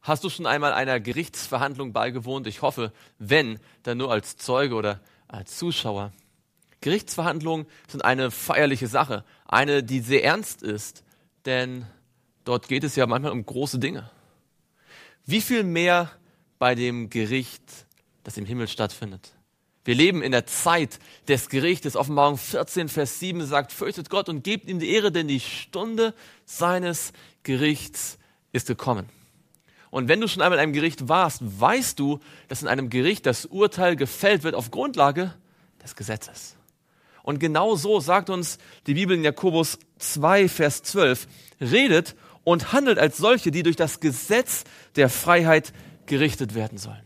Hast du schon einmal einer Gerichtsverhandlung beigewohnt? Ich hoffe, wenn, dann nur als Zeuge oder als Zuschauer. Gerichtsverhandlungen sind eine feierliche Sache, eine, die sehr ernst ist, denn dort geht es ja manchmal um große Dinge. Wie viel mehr bei dem Gericht, das im Himmel stattfindet? Wir leben in der Zeit des Gerichtes. Offenbarung 14, Vers 7 sagt, fürchtet Gott und gebt ihm die Ehre, denn die Stunde seines Gerichts ist gekommen. Und wenn du schon einmal in einem Gericht warst, weißt du, dass in einem Gericht das Urteil gefällt wird auf Grundlage des Gesetzes. Und genau so sagt uns die Bibel in Jakobus 2, Vers 12, redet und handelt als solche, die durch das Gesetz der Freiheit gerichtet werden sollen.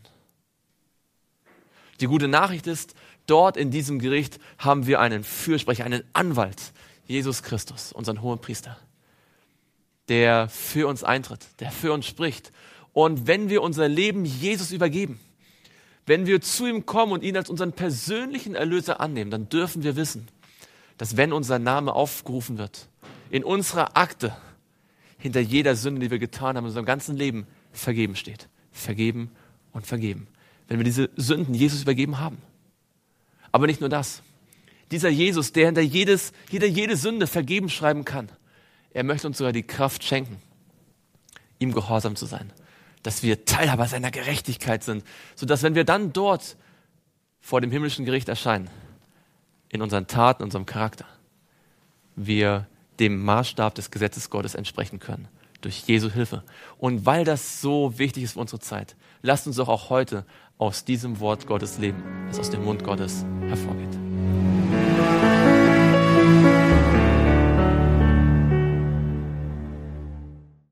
Die gute Nachricht ist, dort in diesem Gericht haben wir einen Fürsprecher, einen Anwalt, Jesus Christus, unseren Hohenpriester, der für uns eintritt, der für uns spricht. Und wenn wir unser Leben Jesus übergeben, wenn wir zu ihm kommen und ihn als unseren persönlichen Erlöser annehmen, dann dürfen wir wissen, dass wenn unser Name aufgerufen wird, in unserer Akte hinter jeder Sünde, die wir getan haben in unserem ganzen Leben, vergeben steht. Vergeben und vergeben. Wenn wir diese Sünden Jesus übergeben haben. Aber nicht nur das. Dieser Jesus, der hinter jede Sünde vergeben schreiben kann, er möchte uns sogar die Kraft schenken, ihm gehorsam zu sein. Dass wir Teilhaber seiner Gerechtigkeit sind, sodass, wenn wir dann dort vor dem himmlischen Gericht erscheinen, in unseren Taten, in unserem Charakter, wir dem Maßstab des Gesetzes Gottes entsprechen können, durch Jesu Hilfe. Und weil das so wichtig ist für unsere Zeit, lasst uns doch auch heute aus diesem Wort Gottes leben, das aus dem Mund Gottes hervorgeht.